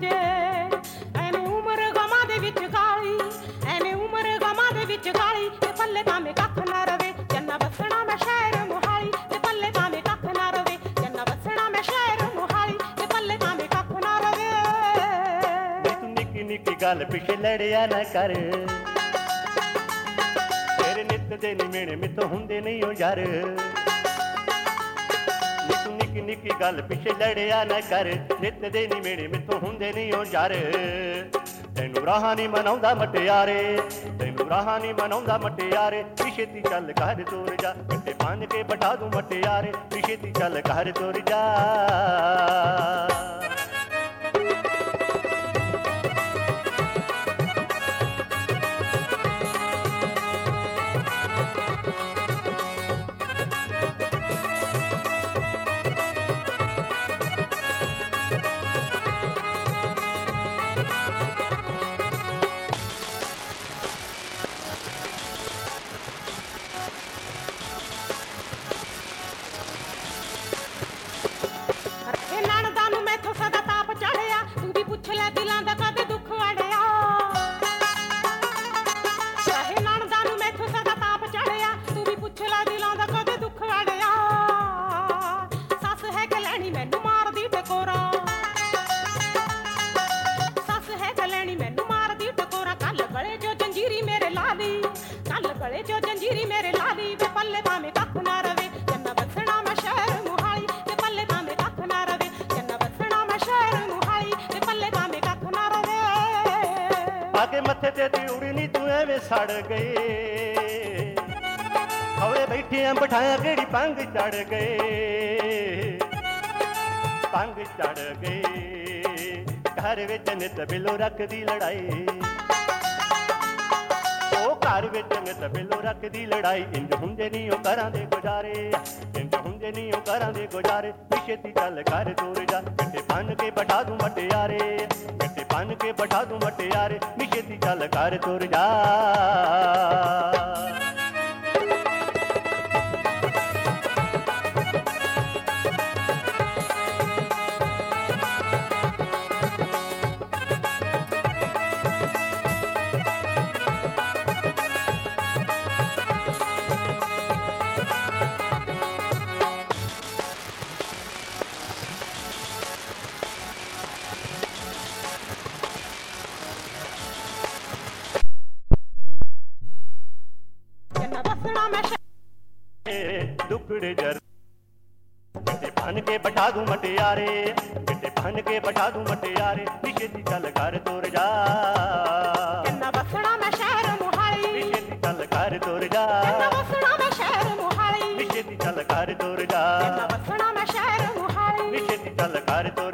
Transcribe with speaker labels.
Speaker 1: ਜੇ ਐਵੇਂ ਉਮਰ ਗਮਾਂ ਦੇ ਵਿੱਚ ਗਾਲੀ ਐਵੇਂ ਉਮਰ ਗਮਾਂ ਦੇ ਵਿੱਚ ਗਾਲੀ ਤੇ ਪੱਲੇ ਭਾਵੇਂ ਕੱਖ ਨਾ ਰਵੇ ਜੰਨਾ ਵਸਣਾ ਮੈਂ ਸ਼ਹਿਰ ਮੁਹਾਲੀ ਤੇ ਪੱਲੇ ਭਾਵੇਂ ਕੱਖ ਨਾ ਰਵੇ ਜੰਨਾ ਵਸਣਾ ਮੈਂ ਸ਼ਹਿਰ ਮੁਹਾਲੀ ਤੇ ਪੱਲੇ ਭਾਵੇਂ ਕੱਖ ਨਾ ਰਵੇ
Speaker 2: ਤੂੰ ਨਿੱਕੀ ਨਿੱਕੀ ਗੱਲ ਪਿੱਛੇ ਲੜਿਆ ਨਾ ਕਰ ਤੇਰੇ ਨਿੱਤ ਦੇ ਨਿਮੇੜੇ ਮਿੱਥੋਂ ਹੁੰਦੇ ਨਹੀਂ ਓ ਯਾਰ ਨਿੱਕੀ ਨਿੱਕੀ ਗੱਲ ਪਿੱਛੇ ਲੜਿਆ ਨਾ ਕਰ ਨਿੱਤ ਦੇ ਨਿਮੇੜੇ ਮਿੱਥੋਂ ਹੁੰਦੇ ਨਹੀਂ ਓ ਯਾਰ ਤੈਨੂੰ ਰਾਹਾਂ ਨਹੀਂ ਮਨਾਉਂਦਾ ਮਟਿਆਰੇ ਤੈਨੂੰ ਰਾਹਾਂ ਨਹੀਂ ਮਨਾਉਂਦਾ ਮਟਿਆਰੇ ਪਿਛੇਤੀ ਚੱਲ ਘਰ ਤੁਰ ਜਾ ਕਿਤੇ ਬੰਨ ਕੇ ਬਿਠਾ ਦੂੰ ਮਟਿਆਰੇ ਪਿਛੇਤੀ ਚੱਲ ਘਰ ਤੁਰ ਜਾ
Speaker 1: जो जंजीरी मेरे लादी वे पल्ले भावे कख ना रवे जन्ना बसना मैं शहर मुहाली ते पल्ले भावे कख ना रवे जन्ना बसना मैं शहर मुहाली ते पल्ले भावे कख ना रवे
Speaker 2: आगे मथे ते ती उड़नी तू एवें सड़ गई हौले बैठे हैं बिठाया केड़ी पंग चढ़ गए पंग चढ़ गए घर विच नित बिलो रख दी लड़ाई घर विच नित बिलो रख दी लड़ाई इंज हुंदे नहीं ओ घरां दे गुजारे इंज हुंदे नहीं ओ घरां दे गुजारे पिछेती चल घर तुर जा किते बन के बैठा दूं मटियारे किते बन के बैठा दूं मटियारे पिछेती चल घर तुर जा दुखड़े जर किते बन के बैठा दूं मटियारे किते बन के बैठा दूं मटियारे पिछेती चल घर तुर जा
Speaker 1: जन्ना बसना मैं शहर मुहाली
Speaker 2: पिछेती चल घर तुर जा
Speaker 1: जन्ना बसना मैं शहर मुहाली
Speaker 2: पिछेती चल घर तुर जा
Speaker 1: जन्ना बसना मैं शहर मुहाली
Speaker 2: पिछेती चल घर तुर